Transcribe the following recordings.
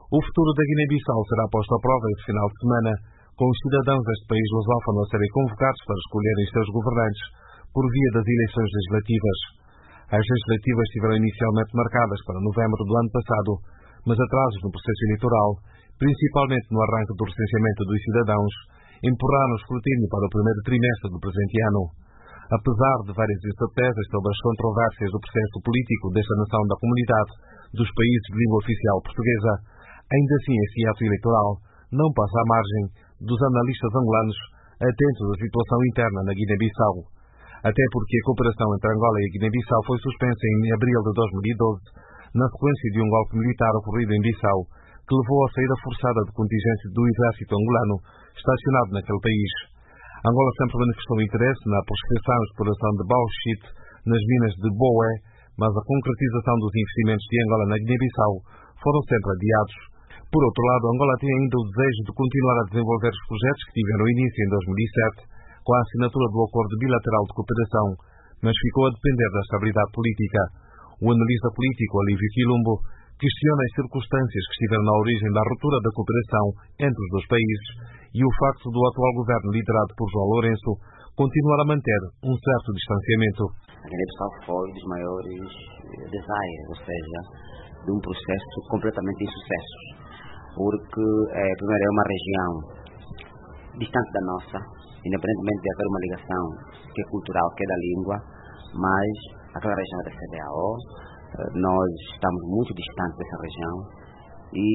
O futuro da Guiné-Bissau será posto à prova este final de semana, com os cidadãos deste país lusófono a serem convocados para escolherem seus governantes por via das eleições legislativas. As legislativas estiveram inicialmente marcadas para novembro do ano passado, mas atrasos no processo eleitoral, principalmente no arranque do recenseamento dos cidadãos, empurraram o escrutínio para o primeiro trimestre do presente ano. Apesar de várias incertezas sobre as controvérsias do processo político desta nação da comunidade dos países de língua oficial portuguesa, ainda assim esse ato eleitoral não passa à margem dos analistas angolanos atentos à situação interna na Guiné-Bissau. Até porque a cooperação entre Angola e a Guiné-Bissau foi suspensa em abril de 2012, na sequência de um golpe militar ocorrido em Bissau, que levou à saída forçada do contingente do exército angolano estacionado naquele país. Angola sempre manifestou interesse na prospecção e exploração de bauxite nas minas de Boé, mas a concretização dos investimentos de Angola na Guiné-Bissau foram sempre adiados. Por outro lado, Angola tem ainda o desejo de continuar a desenvolver os projetos que tiveram início em 2007, com a assinatura do Acordo Bilateral de Cooperação, mas ficou a depender da estabilidade política. O analista político Olívio Quilombo questiona as circunstâncias que estiveram na origem da ruptura da cooperação entre os dois países e o facto do atual governo liderado por João Lourenço continuar a manter um certo distanciamento. A Guiné-Bissau foi dos maiores desaires, ou seja, de um processo completamente insucesso, porque primeiro é uma região distante da nossa, independentemente de haver uma ligação que é cultural, que é da língua, mas aquela região é da CEDEAO, nós estamos muito distantes dessa região e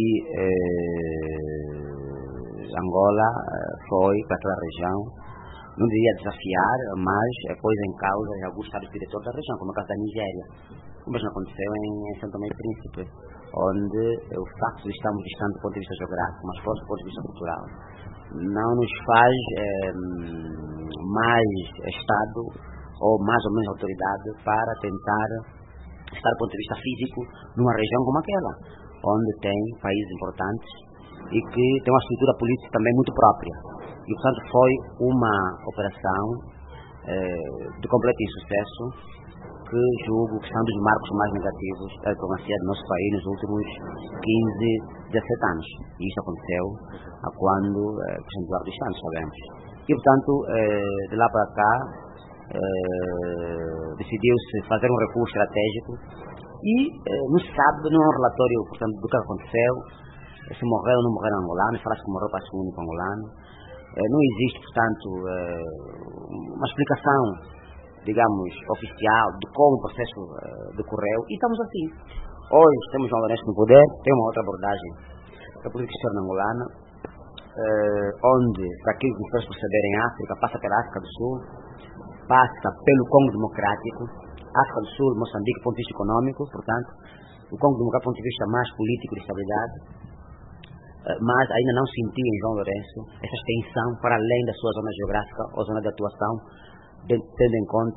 Angola foi para aquela região, não diria desafiar, mas pôs em causa alguns estados diretores da região, como o caso da Nigéria. O mesmo aconteceu em São Tomé e Príncipe, onde o facto de estarmos distantes do ponto de vista geográfico, mas fora do ponto de vista cultural, não nos faz mais Estado ou mais ou menos autoridade para tentar estar do ponto de vista físico numa região como aquela, onde tem países importantes e que tem uma estrutura política também muito própria. E, portanto, foi uma operação de completo insucesso, que julgo que são dos marcos mais negativos da diplomacia do nosso país nos últimos 15, 17 anos. E isso aconteceu quando o Presidente Eduardo dos Santos, sabemos. E, portanto, de lá para cá, decidiu-se fazer um recurso estratégico e não se sabe, não é um relatório, portanto, do que aconteceu, se morreu ou não morreu angolano, fala-se que morreu para o único angolano. Não existe, portanto, uma explicação, digamos, oficial de como o processo decorreu, e estamos assim. Hoje temos João Lourenço no poder, tem uma outra abordagem da política externa angolana, onde, para aquilo que fez proceder em África, passa pela África do Sul, passa pelo Congo Democrático, África do Sul, Moçambique, do ponto de vista econômico, portanto, o Congo Democrático do ponto de vista mais político de estabilidade, mas ainda não sentiu em João Lourenço essa extensão para além da sua zona geográfica ou zona de atuação, tendo em conta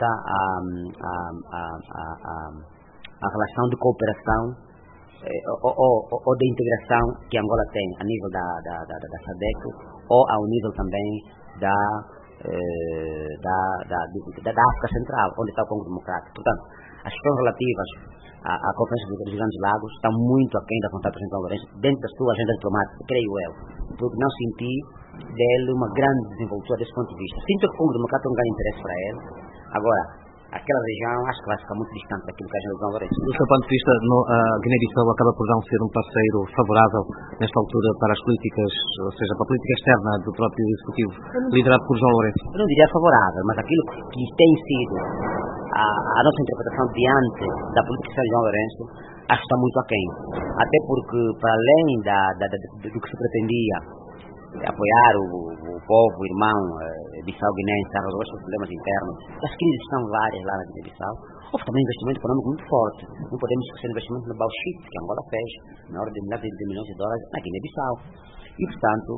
a relação de cooperação ou de integração que Angola tem a nível da SADC ou ao nível também da África Central, onde está o Congo Democrático. Portanto, as questões relativas à Conferência dos Grandes Lagos estão muito aquém da vontade do Presidente Lourenço dentro da sua agenda diplomática, creio eu, porque não senti dele uma grande desenvoltura desse ponto de vista. Sinto que o Congo Democrático tem um grande interesse para ele. Agora, aquela região acho que vai ficar muito distante daquilo que a agenda do Lourenço. Do seu ponto de vista, a Guiné-Bissau acaba por não ser um parceiro favorável nesta altura para as políticas, ou seja, para a política externa do próprio Executivo, liderado por João Lourenço? Eu não diria favorável, mas aquilo que tem sido a nossa interpretação diante da política externa de João Lourenço, acho que está muito aquém. Até porque, para além do que se pretendia apoiar o povo, o irmão bissau-guinense a resolver os seus problemas internos, as crises estão várias lá na Guiné-Bissau. Houve também investimento econômico muito forte. Não podemos esquecer o investimento no bauxite que Angola fez, na ordem de milhões de dólares na Guiné-Bissau. E, portanto,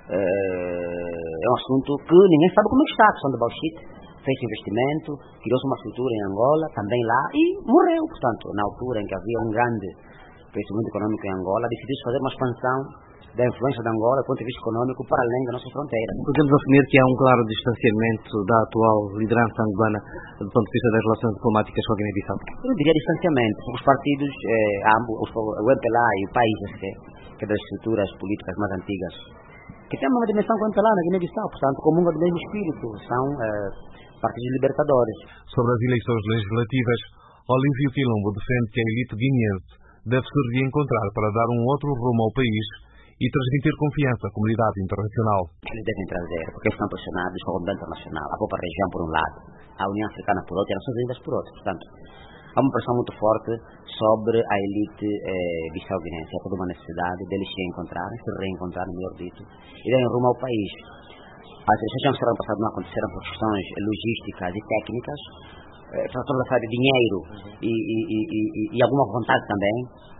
é um assunto que ninguém sabe como é que está a questão do bauxite. Fez investimento, criou-se uma estrutura em Angola, também lá, e morreu. Portanto, na altura em que havia um grande crescimento econômico em Angola, decidiu fazer uma expansão da influência de Angola do ponto de vista econômico para além das nossas fronteiras. Podemos assumir que há um claro distanciamento da atual liderança angolana do ponto de vista das relações diplomáticas com a Guiné-Bissau? Eu não diria distanciamento, porque os partidos, o MPLA e o país, que é das estruturas políticas mais antigas, que tem uma dimensão com o MPLA na Guiné-Bissau, portanto, comungam do mesmo espírito, são partidos libertadores. Sobre as eleições legislativas, Olívio Quilombo defende que a elite guineense deve se reencontrar para dar um outro rumo ao país e transmitir confiança à comunidade internacional. Eles devem trazer, porque eles estão pressionados com a comunidade internacional, a própria região por um lado, a União Africana por outro e as Nações Unidas por outro. Portanto, há uma pressão muito forte sobre a elite bissau-guinense. Há toda uma necessidade deles se reencontrarem, melhor dito, e darem rumo ao país. As eleições que serão passadas não aconteceram por questões logísticas e técnicas, estamos a falar de dinheiro e alguma vontade também.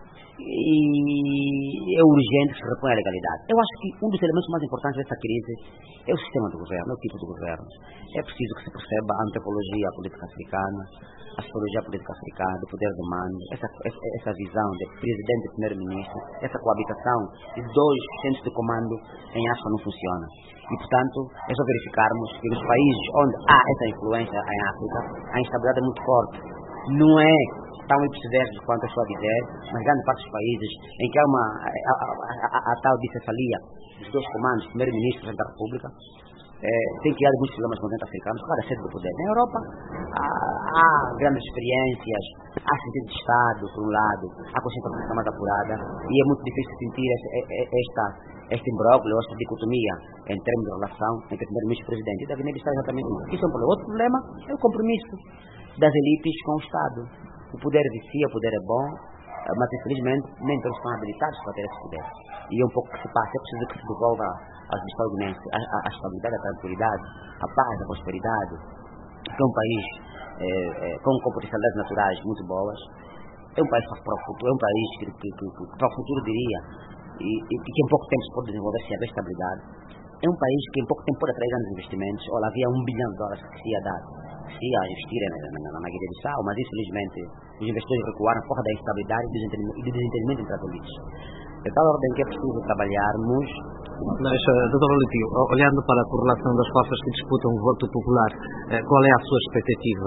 E é urgente que se reponha a legalidade. Eu acho que um dos elementos mais importantes dessa crise é o sistema de governo, é o tipo de governo. É preciso que se perceba a antropologia política africana, a sociologia política africana, do poder do mando, essa visão de presidente e primeiro-ministro, essa coabitação de dois centros de comando em África não funciona. E, portanto, é só verificarmos que nos países onde há essa influência em África, a instabilidade é muito forte. Não é tão ipsiverso quanto eu estou a dizer, mas grande parte dos países em que há a tal bicefalia dos dois comandos, primeiro-ministro e da República, tem criado muitos problemas com os continente africano, claro, é sede do poder. Na Europa há grandes experiências, há sentido de Estado, por um lado, há consciência política mais apurada, e é muito difícil sentir este imbróglio, esta dicotomia em termos de relação entre primeiro-ministro e presidente. E da Guiné-Bissau exatamente isso. Isso é um problema. Outro problema é o compromisso das elites com o Estado. O poder vicia, o poder é bom, mas infelizmente nem todos estão habilitados para ter esse poder. E é um pouco o que se passa. É preciso que se devolva aos bissau-guinenses a estabilidade, a tranquilidade, a paz, a prosperidade, que é um país com potencialidades naturais muito boas. É um país para o futuro, é um país que para o futuro diria, e que em pouco tempo se pode desenvolver se haver estabilidade. É um país que em pouco tempo pode atrair grandes investimentos. Olha, havia $1 bilhão que se ia dar, que se ia investir na Guiné-Bissau, mas infelizmente os investidores recuaram por causa da instabilidade e do desentendimento entre as elites. De tal ordem que é preciso trabalharmos. Mas, Dr. Olívio, olhando para a correlação das forças que disputam o voto popular, qual é a sua expectativa?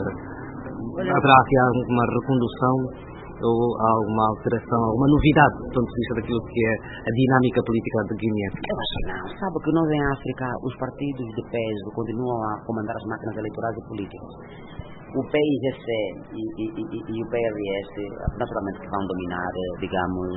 Haverá aqui alguma recondução ou alguma alteração, alguma novidade do ponto de vista daquilo que é a dinâmica política de Guiné? Eu acho que não. Sabe que nós em África, os partidos de peso continuam a comandar as máquinas eleitorais e políticas. O PIGC e o PRS, naturalmente, que vão dominar, digamos,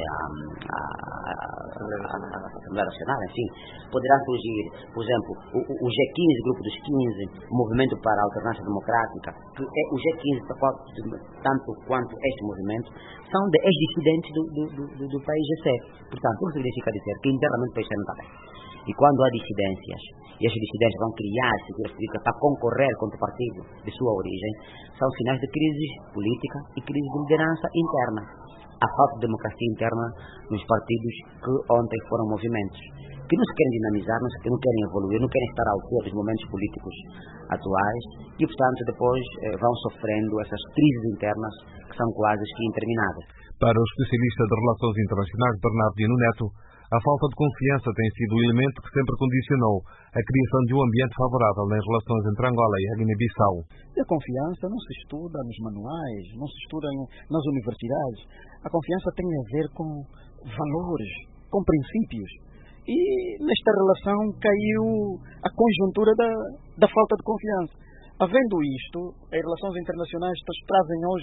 a Assembleia Nacional, enfim, poderá surgir, por exemplo, o G15, Grupo dos 15, o Movimento para a Alternância Democrática, que é o G15, tanto quanto este movimento, são de ex-dissidentes do PIGC. Portanto, isso significa dizer que internamente o país não está bem. E quando há dissidências, e as dissidências vão criar estruturas políticas para concorrer contra o partido de sua origem, são sinais de crise política e crise de liderança interna. A falta de democracia interna nos partidos que ontem foram movimentos, que não se querem dinamizar, não querem evoluir, não querem estar à altura dos momentos políticos atuais e, portanto, depois vão sofrendo essas crises internas que são quase que intermináveis. Para o especialista de Relações Internacionais, Bernardo Dino Neto, a falta de confiança tem sido o elemento que sempre condicionou a criação de um ambiente favorável nas relações entre Angola e a Guiné-Bissau. A confiança não se estuda nos manuais, não se estuda nas universidades. A confiança tem a ver com valores, com princípios. E nesta relação caiu a conjuntura da falta de confiança. Havendo isto, as relações internacionais trazem hoje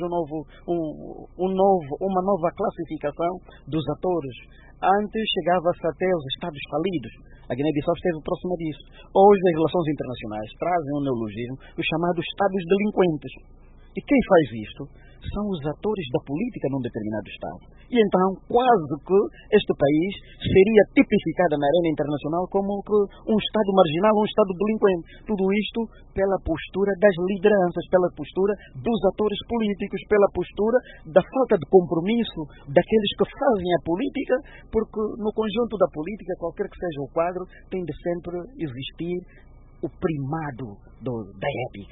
uma nova classificação dos atores. Antes chegava-se até os Estados falidos. A Guiné-Bissau esteve próxima disso. Hoje as relações internacionais trazem um neologismo, os chamados Estados delinquentes. E quem faz isto são os atores da política num determinado Estado. E então, quase que este país seria tipificado na arena internacional como um Estado marginal, um Estado delinquente. Tudo isto pela postura das lideranças, pela postura dos atores políticos, pela postura da falta de compromisso daqueles que fazem a política, porque no conjunto da política, qualquer que seja o quadro, tem de sempre existir o primado da épica.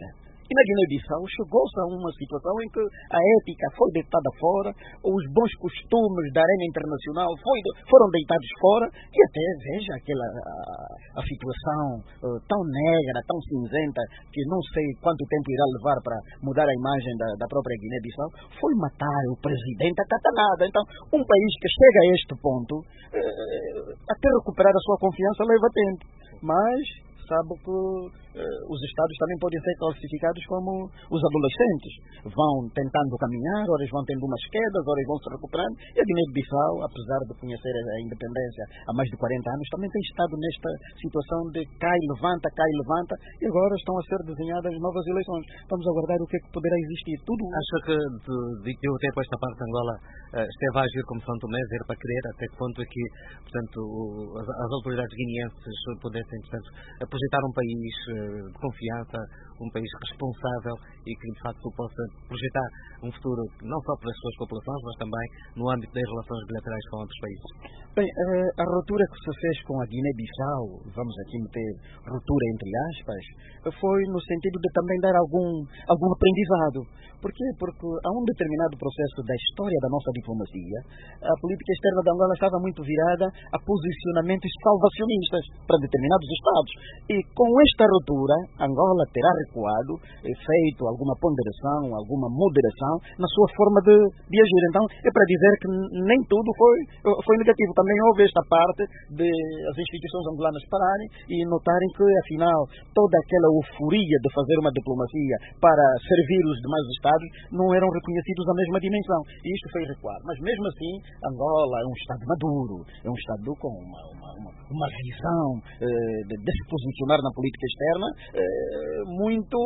E na Guiné-Bissau chegou-se a uma situação em que a ética foi deitada fora, os bons costumes da arena internacional foram deitados fora, e até, veja, a situação tão negra, tão cinzenta, que não sei quanto tempo irá levar para mudar a imagem da própria Guiné-Bissau, foi matar o presidente a catanada. Então, um país que chega a este ponto, até recuperar a sua confiança leva tempo, mas sabe que os Estados também podem ser classificados como os adolescentes. Vão tentando caminhar, horas vão tendo umas quedas, horas vão se recuperando. E a Guiné-Bissau, apesar de conhecer a independência há mais de 40 anos, também tem estado nesta situação de cai, levanta, e agora estão a ser desenhadas novas eleições. Vamos aguardar o que é que poderá existir. Tudo. Acha que de um tempo esta parte de Angola esteve a agir como São Tomé, ver para querer, até que ponto é que, portanto, as autoridades guineenses pudessem, portanto, apresentar um país de confiança, um país responsável e que de facto possa projetar um futuro não só para as suas populações, mas também no âmbito das relações bilaterais com outros países? Bem, a ruptura que se fez com a Guiné-Bissau, vamos aqui meter ruptura entre aspas, foi no sentido de também dar algum aprendizado. Por quê? Porque a um determinado processo da história da nossa diplomacia, a política externa de Angola estava muito virada a posicionamentos salvacionistas para determinados Estados. E com esta ruptura, Angola terá recuado, feito alguma ponderação, alguma moderação na sua forma de agir. Então, é para dizer que nem tudo foi negativo. Também houve esta parte de as instituições angolanas pararem e notarem que, afinal, toda aquela euforia de fazer uma diplomacia para servir os demais Estados não eram reconhecidos na mesma dimensão. E isto foi recuado. Mas, mesmo assim, Angola é um Estado maduro, é um Estado com uma visão de se posicionar na política externa muito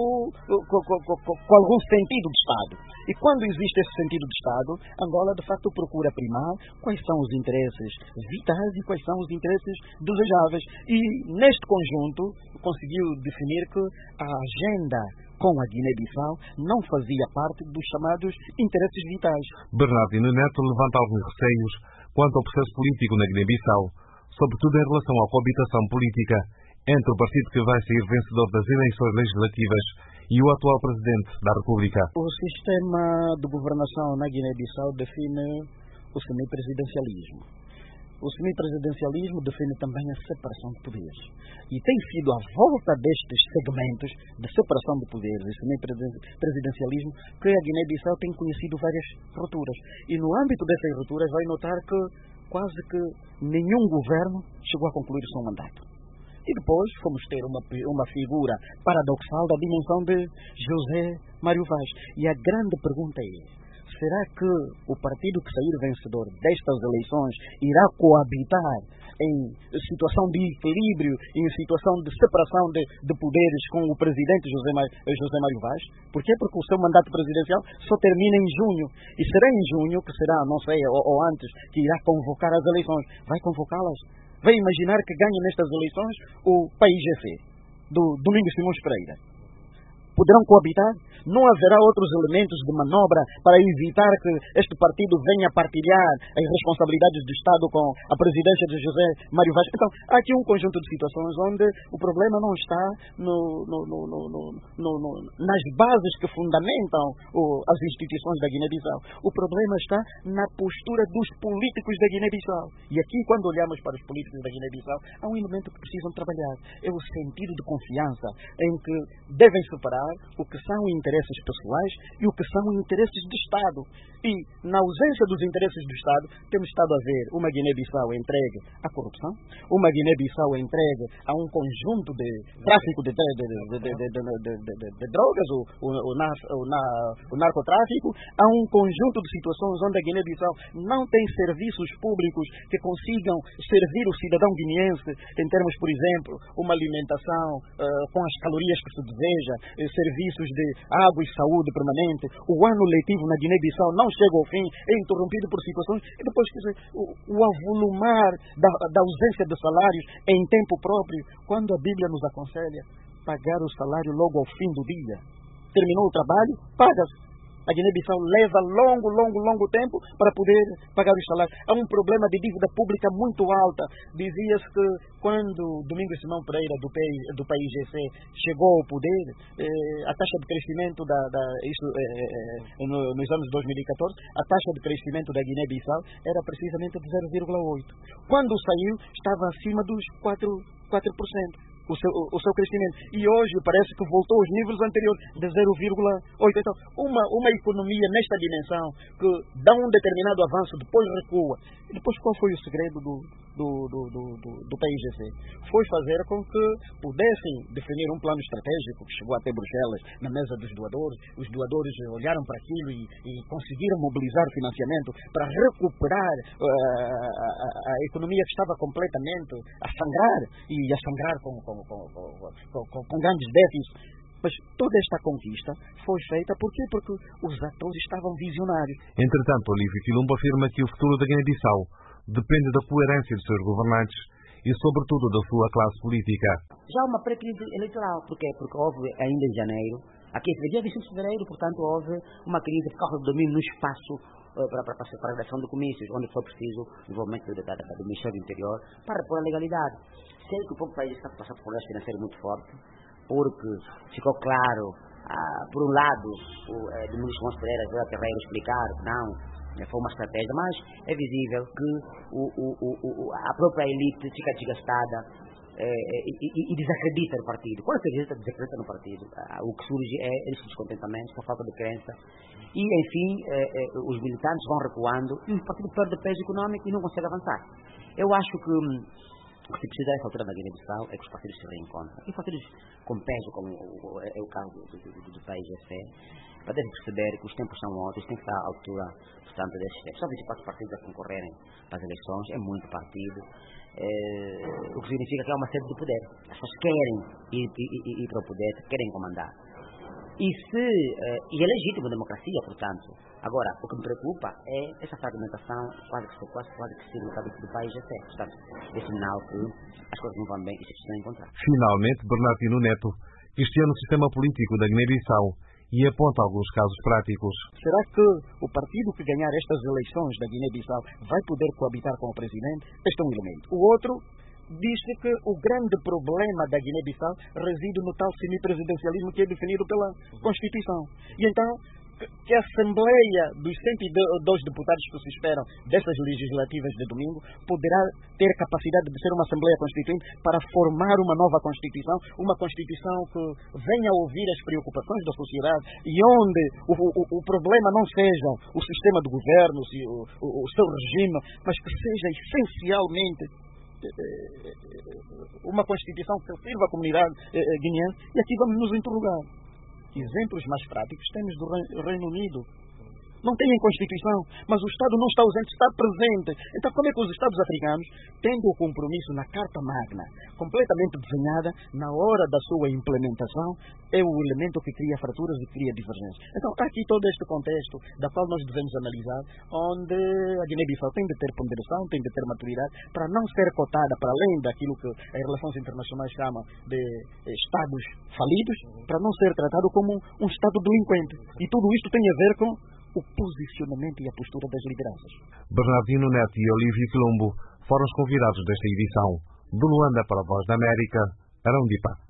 com algum sentido de Estado. E quando existe esse sentido de Estado, Angola de facto procura primar quais são os interesses vitais e quais são os interesses desejáveis. E neste conjunto conseguiu definir que a agenda com a Guiné-Bissau não fazia parte dos chamados interesses vitais. Bernardino Neto levanta alguns receios quanto ao processo político na Guiné-Bissau, sobretudo em relação à coabitação política entre o partido que vai sair vencedor das eleições legislativas e o atual presidente da República. O sistema de governação na Guiné-Bissau define o semipresidencialismo. O semipresidencialismo define também a separação de poderes. E tem sido à volta destes segmentos de separação de poderes e semipresidencialismo que a Guiné-Bissau tem conhecido várias rupturas. E no âmbito dessas rupturas vai notar que quase que nenhum governo chegou a concluir o seu mandato. E depois fomos ter uma figura paradoxal da dimensão de José Mário Vaz. E a grande pergunta é: será que o partido que sair vencedor destas eleições irá coabitar em situação de equilíbrio, em situação de separação de poderes com o presidente José Mário Vaz? Por quê? Porque o seu mandato presidencial só termina em junho. E será em junho que será, não sei, ou antes, que irá convocar as eleições. Vai convocá-las? Vai imaginar que ganhe nestas eleições o PAIGC, do Domingos Simões Pereira? Poderão coabitar? Não haverá outros elementos de manobra para evitar que este partido venha partilhar as responsabilidades do Estado com a presidência de José Mário Vaz? Então, há aqui um conjunto de situações onde o problema não está nas bases que fundamentam as instituições da Guiné-Bissau. O problema está na postura dos políticos da Guiné-Bissau. E aqui, quando olhamos para os políticos da Guiné-Bissau, há um elemento que precisam trabalhar. É o sentido de confiança em que devem separar o que são interesses pessoais e o que são interesses de Estado. E, na ausência dos interesses do Estado, temos estado a ver uma Guiné-Bissau entregue à corrupção, uma Guiné-Bissau entregue a um conjunto de tráfico de drogas, o narcotráfico, a um conjunto de situações onde a Guiné-Bissau não tem serviços públicos que consigam servir o cidadão guineense em termos, por exemplo, uma alimentação com as calorias que se deseja, serviços de água e saúde permanente. O ano letivo na Guiné-Bissau não chega ao fim, é interrompido por situações, e depois o avolumar da ausência de salários em tempo próprio, quando a Bíblia nos aconselha pagar o salário logo ao fim do dia. Terminou o trabalho, paga-se. A Guiné-Bissau leva longo tempo para poder pagar os salários. Há um problema de dívida pública muito alta. Dizia-se que quando Domingos Simão Pereira, do PAIGC, chegou ao poder, a taxa de crescimento nos anos 2014, a taxa de crescimento da Guiné-Bissau era precisamente de 0,8%. Quando saiu, estava acima dos 4%. O seu crescimento. E hoje parece que voltou aos níveis anteriores de 0,8. Então, uma economia nesta dimensão que dá um determinado avanço, depois recua. E depois qual foi o segredo do PAIGC? Foi fazer com que pudessem definir um plano estratégico que chegou até Bruxelas, na mesa dos doadores. Os doadores olharam para aquilo e conseguiram mobilizar financiamento para recuperar a economia que estava completamente a sangrar, e a sangrar com grandes déficits. Mas toda esta conquista foi feita porque os atores estavam visionários. Entretanto, Olívio Quilombo afirma que o futuro da Guiné-Bissau depende da coerência dos seus governantes e, sobretudo, da sua classe política. Já há uma pré-crise eleitoral. Porquê? Porque houve ainda em janeiro, aqui dia 25 de fevereiro, portanto, houve uma crise por causa do domínio no espaço para a redação de comícios, onde foi preciso o envolvimento do Ministério do Interior para pôr a legalidade. Sei que o próprio país está passando por um processo financeiro muito forte, porque ficou claro, por um lado, o Domingos Simão Pereira, José Terreiro explicar que não, foi uma estratégia, mas é visível que a própria elite fica desgastada e desacredita no partido. Quando se desacredita no partido, o que surge é esse descontentamento, essa falta de crença, e enfim, os militantes vão recuando e o partido perde peso económico e não consegue avançar. Eu acho que o que se precisa nessa altura da Guiné-Bissau é que os partidos se reencontrem. E partidos com peso, como é o caso do PAIGC, para perceber que os tempos são outros, tem que estar à altura, portanto, desses tempos. Só 24 partidos a concorrerem para as eleições, é muito partido. O que significa que há uma sede de poder. As pessoas querem ir para o poder, querem comandar. E é legítimo a democracia, portanto. Agora, o que me preocupa é essa fragmentação quase que significativa do PAIGC. Portanto, é sinal que as coisas não vão bem e se precisam encontrar. Finalmente, Bernardino Neto questiona o sistema político da Guiné-Bissau e aponta alguns casos práticos. Será que o partido que ganhar estas eleições da Guiné-Bissau vai poder coabitar com o presidente? Este é um elemento. O outro diz-se que o grande problema da Guiné-Bissau reside no tal semipresidencialismo que é definido pela Constituição. E então, que a Assembleia dos 102 deputados que se esperam dessas legislativas de domingo poderá ter capacidade de ser uma Assembleia Constituinte para formar uma nova Constituição, uma Constituição que venha a ouvir as preocupações da sociedade e onde o problema não seja o sistema de governo, o seu regime, mas que seja essencialmente uma Constituição que sirva à comunidade guineense. E aqui vamos nos interrogar. Exemplos mais práticos temos do Reino Unido. Não têm Constituição, mas o Estado não está ausente, está presente. Então, como é que os Estados africanos, tendo o compromisso na Carta Magna, completamente desenhada, na hora da sua implementação, é o elemento que cria fraturas e cria divergências. Então, há aqui todo este contexto da qual nós devemos analisar, onde a Guiné-Bissau tem de ter ponderação, tem de ter maturidade, para não ser cotada para além daquilo que as relações internacionais chamam de Estados falidos, para não ser tratado como um Estado delinquente. E tudo isto tem a ver com o posicionamento e a postura das lideranças. Bernardino Neto e Olívio Quilombo foram os convidados desta edição. De Luanda para a Voz da América, Arão Dipa.